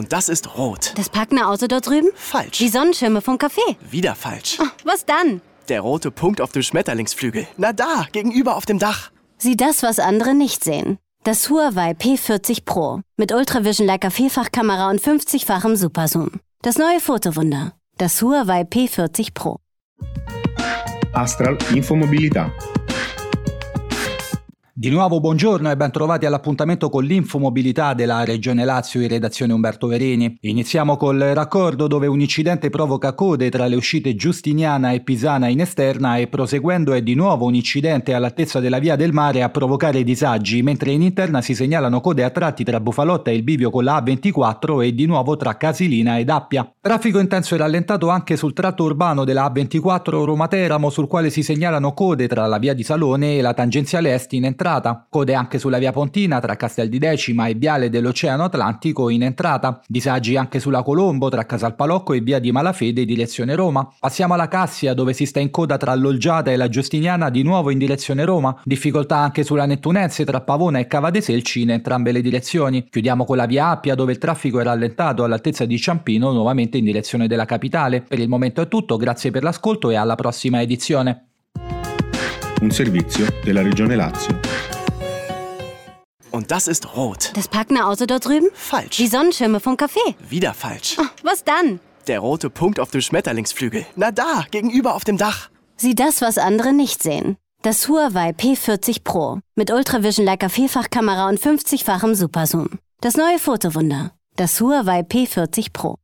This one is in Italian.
Und das ist rot. Das parkende Auto dort drüben? Falsch. Die Sonnenschirme vom Café? Wieder falsch. Oh, was dann? Der rote Punkt auf dem Schmetterlingsflügel. Na da, gegenüber auf dem Dach. Sieh das, was andere nicht sehen. Das Huawei P40 Pro. Mit Ultravision Leica Vielfachkamera und 50-fachem Superzoom. Das neue Fotowunder. Das Huawei P40 Pro. Astral Infomobilità. Di nuovo buongiorno e ben trovati all'appuntamento con l'Infomobilità della Regione Lazio in redazione Umberto Verini. Iniziamo col raccordo dove un incidente provoca code tra le uscite Giustiniana e Pisana in esterna e proseguendo è di nuovo un incidente all'altezza della Via del Mare a provocare disagi, mentre in interna si segnalano code a tratti tra Bufalotta e il bivio con la A24 e di nuovo tra Casilina ed Appia. Traffico intenso e rallentato anche sul tratto urbano della A24 Roma-Teramo, sul quale si segnalano code tra la Via di Salone e la tangenziale est in entrata. Code anche sulla via Pontina tra Castel di Decima e Viale dell'Oceano Atlantico in entrata. Disagi anche sulla Colombo tra Casalpalocco e via di Malafede direzione Roma. Passiamo alla Cassia dove si sta in coda tra l'Olgiata e la Giustiniana di nuovo in direzione Roma. Difficoltà anche sulla Nettunense tra Pavona e Cava dei Selci in entrambe le direzioni. Chiudiamo con la via Appia dove il traffico è rallentato all'altezza di Ciampino nuovamente in direzione della capitale. Per il momento è tutto, grazie per l'ascolto e alla prossima edizione. Un servizio della Regione Lazio. Und das ist rot. Das parkende Auto dort drüben? Falsch. Die Sonnenschirme vom Café? Wieder falsch. Oh, was dann? Der rote Punkt auf dem Schmetterlingsflügel. Na da, gegenüber auf dem Dach. Sieh das, was andere nicht sehen. Das Huawei P40 Pro. Mit Ultravision Leica Vielfachkamera und 50-fachem Superzoom. Das neue Fotowunder. Das Huawei P40 Pro.